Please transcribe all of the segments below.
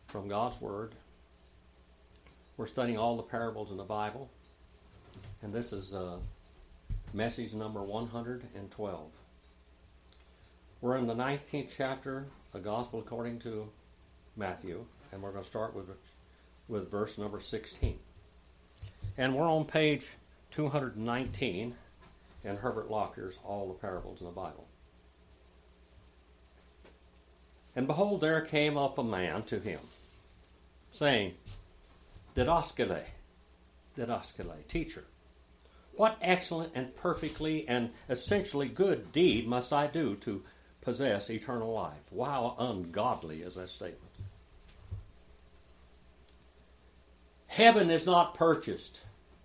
from God's Word. We're studying all the parables in the Bible, and this is message number 112. We're in the 19th chapter, the Gospel according to Matthew, and we're going to start with verse number 16. And we're on page 219 in Herbert Lockyer's All the Parables in the Bible. And behold, there came up a man to him, saying, Didaskale, teacher, what excellent and perfectly and essentially good deed must I do to possess eternal life? Wow, ungodly is that statement. Heaven is not purchased.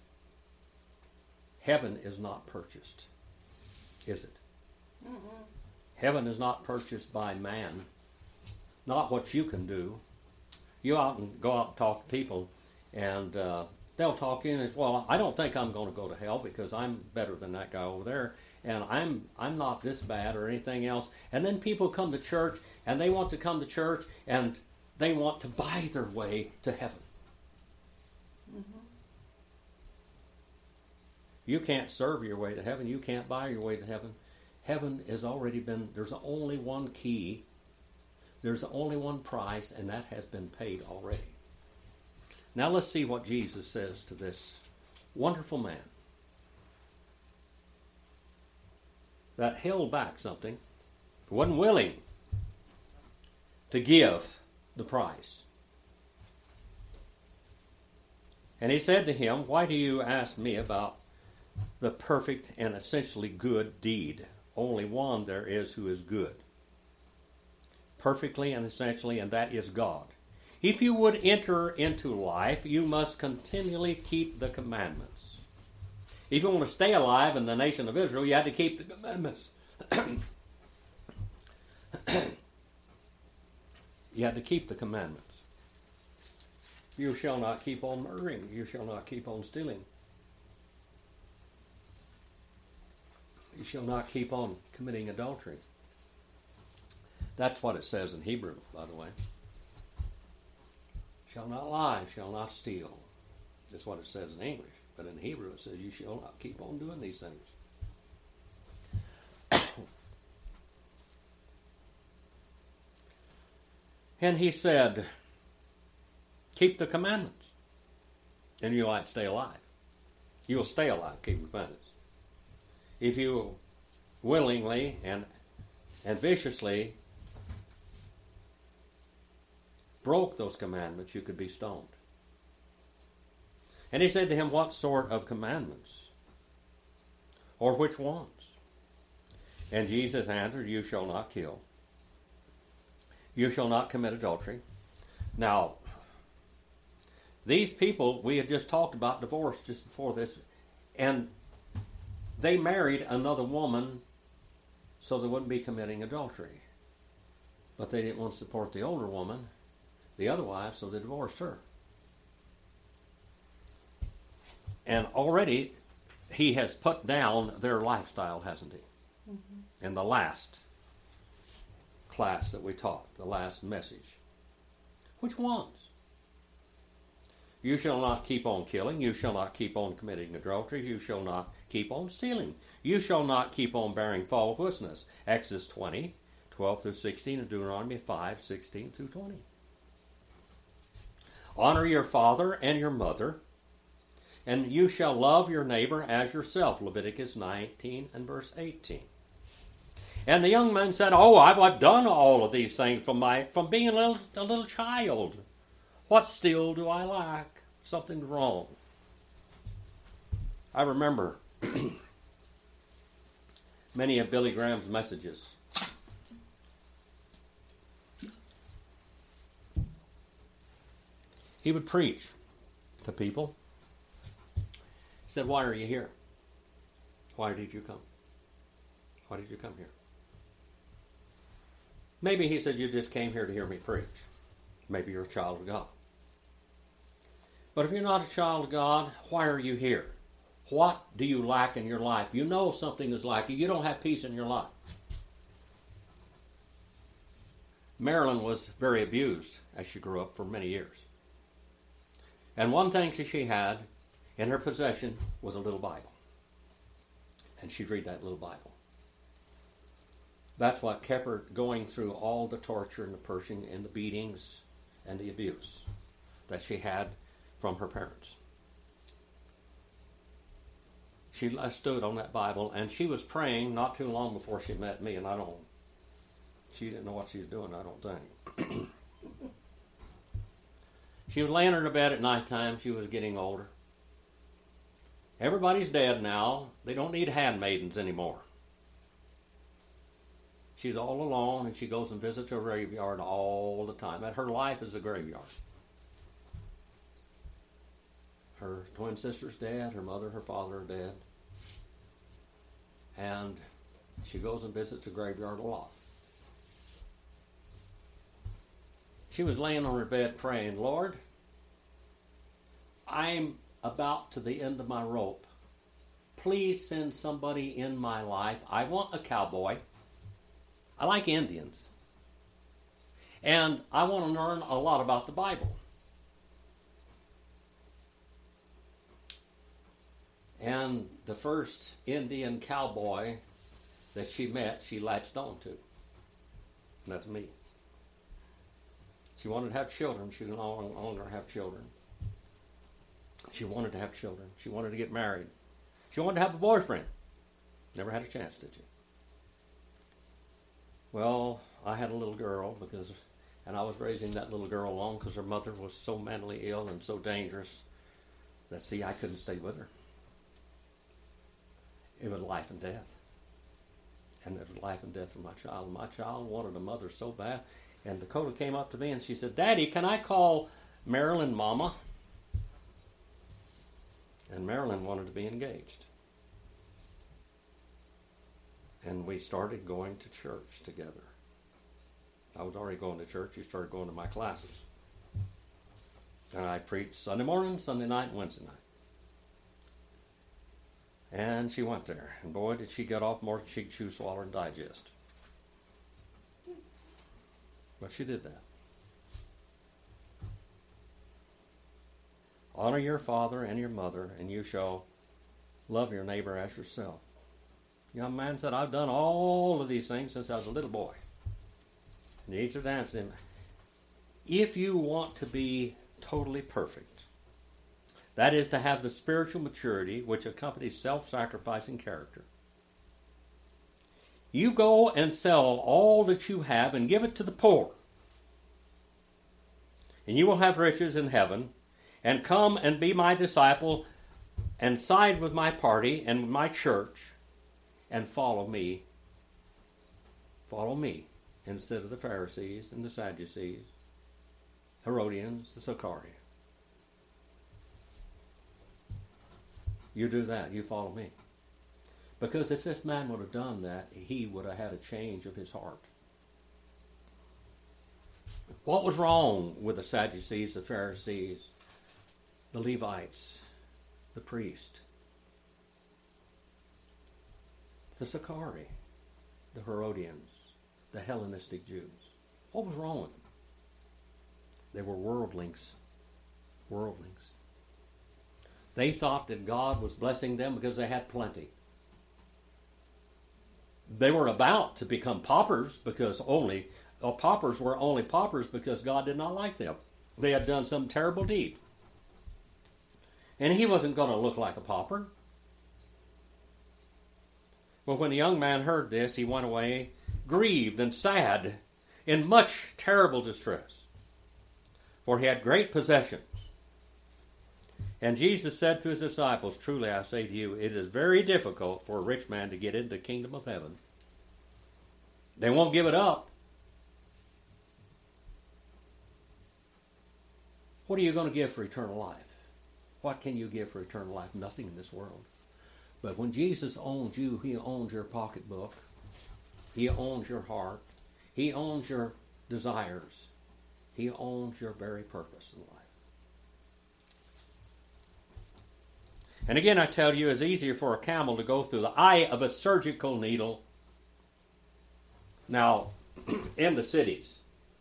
Heaven is not purchased, is it? Mm-mm. Heaven is not purchased by man. Not what you can do. You go out and talk to people, and they'll talk in as well. I don't think I'm going to go to hell because I'm better than that guy over there, and I'm not this bad or anything else. And then people come to church, and they want to come to church, and they want to buy their way to heaven. Mm-hmm. You can't serve your way to heaven. You can't buy your way to heaven. Heaven has already been. There's only one key. There's only one price, and that has been paid already. Now let's see what Jesus says to this wonderful man that held back something, wasn't willing to give the price. And he said to him, why do you ask me about the perfect and essentially good deed? Only one there is who is good. Perfectly and essentially, and that is God. If you would enter into life, you must continually keep the commandments. If you want to stay alive in the nation of Israel, you had to keep the commandments. You had to keep the commandments. You shall not keep on murdering. You shall not keep on stealing. You shall not keep on committing adultery. That's what it says in Hebrew, by the way. Shall not lie, shall not steal. That's what it says in English. But in Hebrew it says you shall not keep on doing these things. And he said, keep the commandments, and you might stay alive. You will stay alive, keep the commandments. If you willingly and viciously broke those commandments, you could be stoned. And he said to him, what sort of commandments? Or which ones? And Jesus answered, you shall not kill. You shall not commit adultery. Now, these people, we had just talked about divorce just before this, and they married another woman so they wouldn't be committing adultery. But they didn't want to support the older woman, the other wife, so they divorced her. And already he has put down their lifestyle, hasn't he? Mm-hmm. In the last class that we taught, the last message. Which ones? You shall not keep on killing. You shall not keep on committing adultery. You shall not keep on stealing. You shall not keep on bearing false witness. Exodus 20, 12 through 16, and Deuteronomy 5, 16 through 20. Honor your father and your mother, and you shall love your neighbor as yourself. Leviticus 19 and verse 18. And the young man said, oh, I've done all of these things from being a little child. What still do I lack? Something's wrong. I remember many of Billy Graham's messages. He would preach to people. He said, why are you here? Why did you come? Why did you come here? Maybe he said, you just came here to hear me preach. Maybe you're a child of God. But if you're not a child of God, why are you here? What do you lack in your life? You know something is lacking. You don't have peace in your life. Marilyn was very abused as she grew up for many years. And one thing that she had in her possession was a little Bible. And she'd read that little Bible. That's what kept her going through all the torture and the pushing and the beatings and the abuse that she had from her parents. She stood on that Bible, and she was praying not too long before she met me, and she didn't know what she was doing, I don't think. She was laying in her bed at nighttime. She was getting older. Everybody's dead now. They don't need handmaidens anymore. She's all alone, and she goes and visits her graveyard all the time. And her life is a graveyard. Her twin sister's dead. Her mother, her father are dead. And she goes and visits the graveyard a lot. She was laying on her bed praying, Lord, I'm about to the end of my rope. Please send somebody in my life. I want a cowboy. I like Indians. And I want to learn a lot about the Bible. And the first Indian cowboy that she met, she latched on to. And that's me. She wanted to have children. She no longer have children. She wanted to have children. She wanted to get married. She wanted to have a boyfriend. Never had a chance, did you? Well, I had a little girl and I was raising that little girl alone because her mother was so mentally ill and so dangerous that, I couldn't stay with her. It was life and death. And it was life and death for my child. My child wanted a mother so bad. And Dakota came up to me and she said, Daddy, can I call Marilyn Mama? And Marilyn wanted to be engaged. And we started going to church together. I was already going to church. She started going to my classes. And I preached Sunday morning, Sunday night, and Wednesday night. And she went there. And boy, did she get off more than she could chew, swallow, and digest. But she did that. Honor your father and your mother, and you shall love your neighbor as yourself. The young man said, I've done all of these things since I was a little boy. And Jesus answered him, if you want to be totally perfect, that is to have the spiritual maturity which accompanies self-sacrificing character, you go and sell all that you have and give it to the poor, and you will have riches in heaven, and come and be my disciple and side with my party and with my church and follow me. Follow me instead of the Pharisees and the Sadducees, Herodians, the Sicarii. You do that. You follow me. Because if this man would have done that, he would have had a change of his heart. What was wrong with the Sadducees, the Pharisees, the Levites, the priest, the Sicarii, the Herodians, the Hellenistic Jews? What was wrong with them? They were worldlings. Worldlings. They thought that God was blessing them because they had plenty. They were about to become paupers because paupers were only paupers because God did not like them. They had done some terrible deed. And he wasn't going to look like a pauper. But when the young man heard this, he went away grieved and sad, in much terrible distress, for he had great possessions. And Jesus said to his disciples, truly I say to you, it is very difficult for a rich man to get into the kingdom of heaven. They won't give it up. What are you going to give for eternal life? What can you give for eternal life? Nothing in this world. But when Jesus owns you, he owns your pocketbook. He owns your heart. He owns your desires. He owns your very purpose in life. And again, I tell you, it's easier for a camel to go through the eye of a surgical needle. Now, in the cities,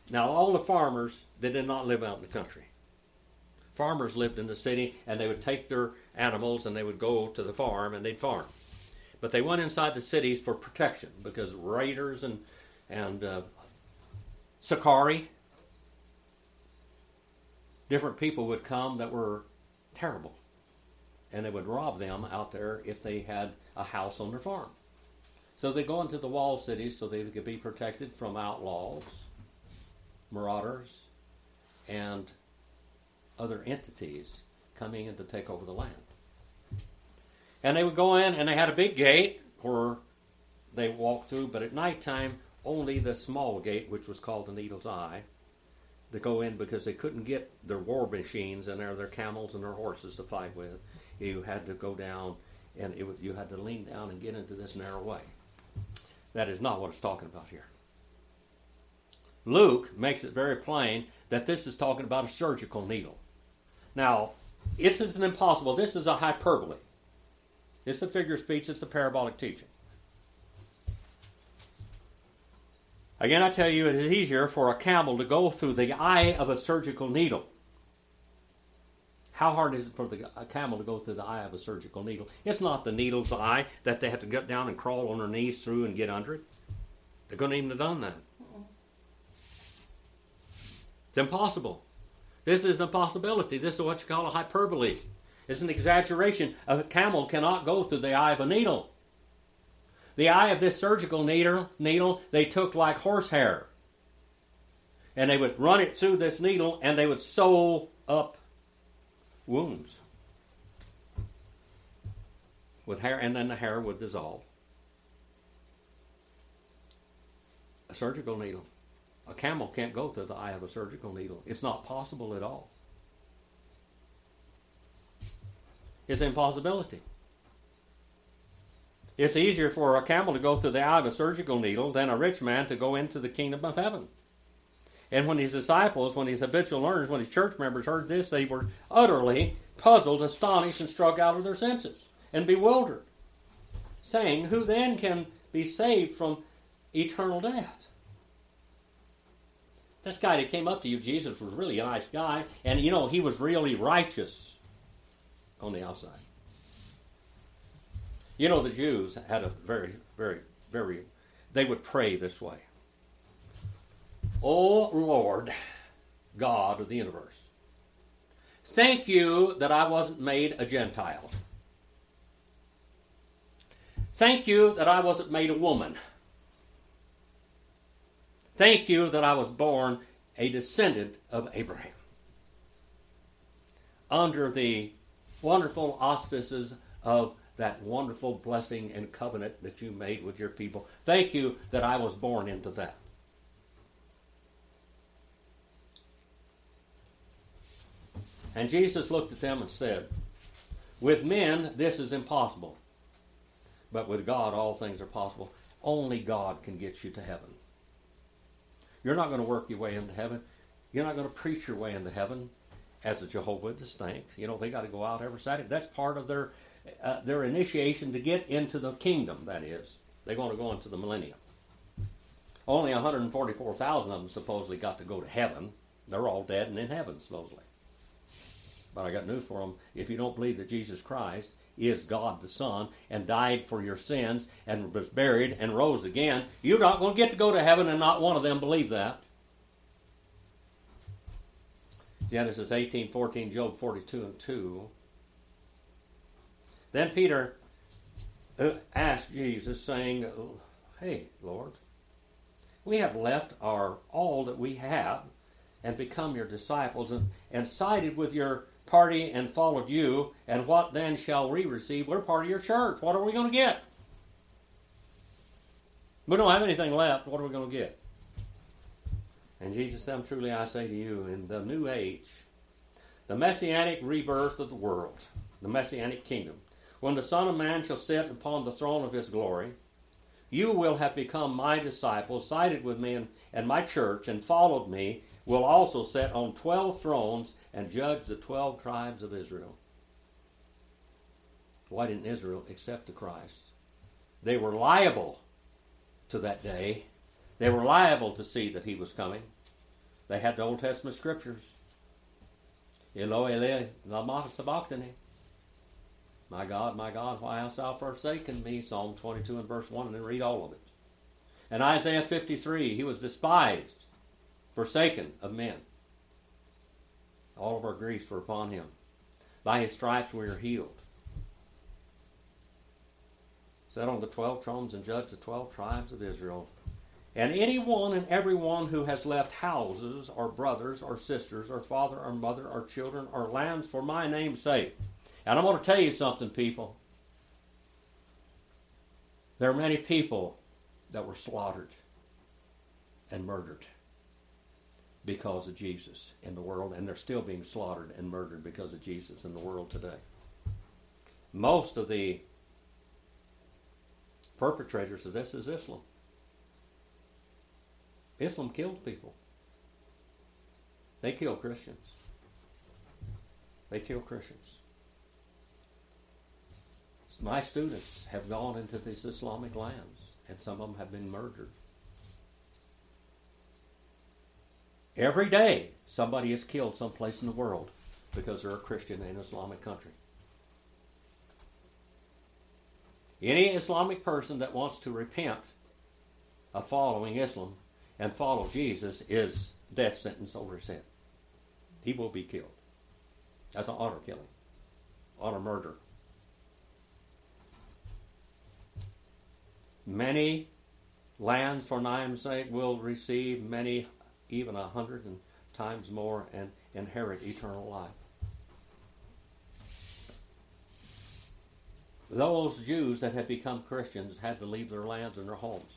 Now, all the farmers, they did not live out in the country. Farmers lived in the city, and they would take their animals and they would go to the farm and they'd farm. But they went inside the cities for protection because raiders and Sicarii, different people would come that were terrible. And they would rob them out there if they had a house on their farm. So they go into the walled cities so they could be protected from outlaws, marauders, and other entities coming in to take over the land. And they would go in, and they had a big gate where they walked through, but at nighttime, only the small gate, which was called the Needle's Eye, to go in because they couldn't get their war machines and their camels and their horses to fight with. You had to go down, and you had to lean down and get into this narrow way. That is not what it's talking about here. Luke makes it very plain that this is talking about a surgical needle. Now, this isn't impossible. This is a hyperbole. It's a figure of speech. It's a parabolic teaching. Again, I tell you, it is easier for a camel to go through the eye of a surgical needle. How hard is it for a camel to go through the eye of a surgical needle? It's not the needle's eye that they have to get down and crawl on their knees through and get under it. They couldn't even have done that. It's impossible. This is a possibility. This is what you call a hyperbole. It's an exaggeration. A camel cannot go through the eye of a needle. The eye of this surgical needle they took like horsehair. And they would run it through this needle and they would sew up wounds with hair, and then the hair would dissolve. A surgical needle. A camel can't go through the eye of a surgical needle. It's not possible at all. It's an impossibility. It's easier for a camel to go through the eye of a surgical needle than a rich man to go into the kingdom of heaven. And when his disciples, when his habitual learners, when his church members heard this, they were utterly puzzled, astonished, and struck out of their senses and bewildered, saying, "Who then can be saved from eternal death?" This guy that came up to you, Jesus, was really a nice guy, and he was really righteous on the outside. The Jews had a very, very, very, they would pray this way. "O Lord, God of the universe, thank you that I wasn't made a Gentile. Thank you that I wasn't made a woman. Thank you that I was born a descendant of Abraham. Under the wonderful auspices of that wonderful blessing and covenant that you made with your people. Thank you that I was born into that." And Jesus looked at them and said, "With men this is impossible, but with God all things are possible." Only God can get you to heaven. You're not going to work your way into heaven. You're not going to preach your way into heaven as a Jehovah's Witness thinks. They got to go out every Saturday. That's part of their initiation to get into the kingdom, that is. They're going to go into the millennium. Only 144,000 of them supposedly got to go to heaven. They're all dead and in heaven, supposedly. But I got news for them. If you don't believe that Jesus Christ is God the Son and died for your sins and was buried and rose again, you're not going to get to go to heaven, and not one of them believe that. Genesis 18:14, Job 42:2. Then Peter asked Jesus, saying, "Hey, Lord, we have left all that we have and become your disciples and sided with your party and followed you, and what then shall we receive? We're part of your church. What are we going to get? We don't have anything left. What are we going to get?" And Jesus said, "Truly I say to you, in the new age, the messianic rebirth of the world, the messianic kingdom, when the Son of Man shall sit upon the throne of his glory, you will have become my disciples, sided with me and my church, and followed me, will also sit on 12 thrones and judge the 12 tribes of Israel." Why didn't Israel accept the Christ? They were liable to that day. They were liable to see that he was coming. They had the Old Testament scriptures. Eloi, Eloi, lama sabachthani. My God, why hast thou forsaken me? Psalm 22 and verse 1, and then read all of it. And Isaiah 53, he was despised, forsaken of men. All of our griefs were upon him. By his stripes we are healed. Sat on the 12 thrones and judged the 12 tribes of Israel. And anyone and everyone who has left houses, or brothers, or sisters, or father, or mother, or children, or lands for my name's sake. And I'm going to tell you something, people. There are many people that were slaughtered and murdered because of Jesus in the world, and they're still being slaughtered and murdered because of Jesus in the world today. Most of the perpetrators of this is Islam. Islam killed people. They kill Christians. They kill Christians. My students have gone into these Islamic lands, and some of them have been murdered. Every day, somebody is killed someplace in the world because they're a Christian in an Islamic country. Any Islamic person that wants to repent of following Islam and follow Jesus is death sentence over his head. He will be killed. That's an honor killing, honor murder. Many lands for name's sake will receive, many even 100 times more, and inherit eternal life. Those Jews that had become Christians had to leave their lands and their homes.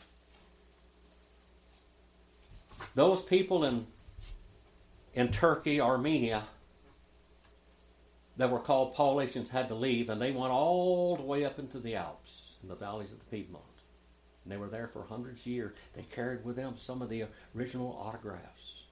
Those people in Turkey, Armenia, that were called Paulicians had to leave, and they went all the way up into the Alps, in the valleys of the Piedmont. And they were there for hundreds of years. They carried with them some of the original autographs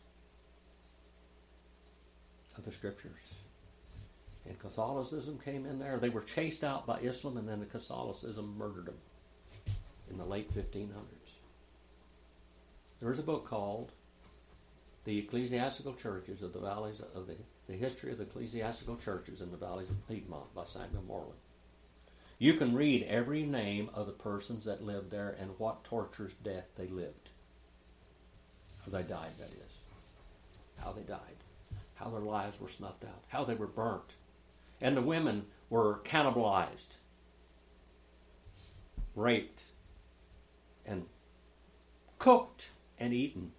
of the scriptures. And Catholicism came in there. They were chased out by Islam, and then the Catholicism murdered them in the late 1500s. There's a book called The Ecclesiastical Churches of the Valleys of the History of the Ecclesiastical Churches in the Valleys of the Piedmont by Samuel Morley. You can read every name of the persons that lived there and what torturous death they lived. How they died, that is. How they died. How their lives were snuffed out. How they were burnt. And the women were cannibalized, raped, and cooked and eaten.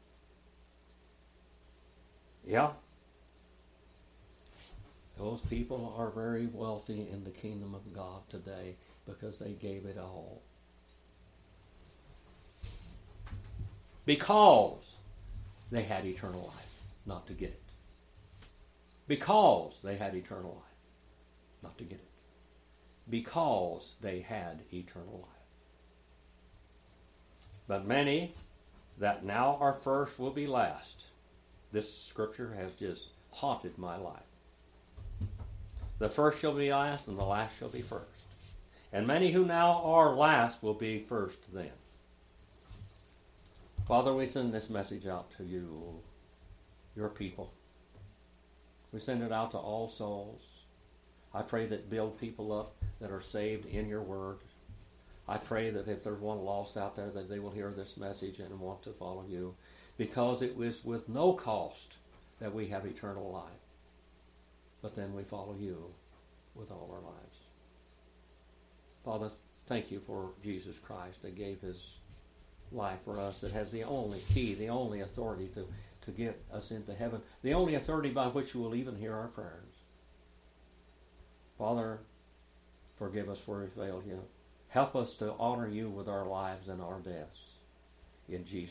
Yeah. Those people are very wealthy in the kingdom of God today because they gave it all. Because they had eternal life, not to get it. Because they had eternal life, not to get it. Because they had eternal life. But many that now are first will be last. This scripture has just haunted my life. The first shall be last, and the last shall be first. And many who now are last will be first then. Father, we send this message out to you, your people. We send it out to all souls. I pray that build people up that are saved in your word. I pray that if there's one lost out there, that they will hear this message and want to follow you. Because it was with no cost that we have eternal life. But then we follow you with all our lives. Father, thank you for Jesus Christ that gave his life for us, that has the only key, the only authority to get us into heaven, the only authority by which you will even hear our prayers. Father, forgive us where we failed you. Help us to honor you with our lives and our deaths. In Jesus'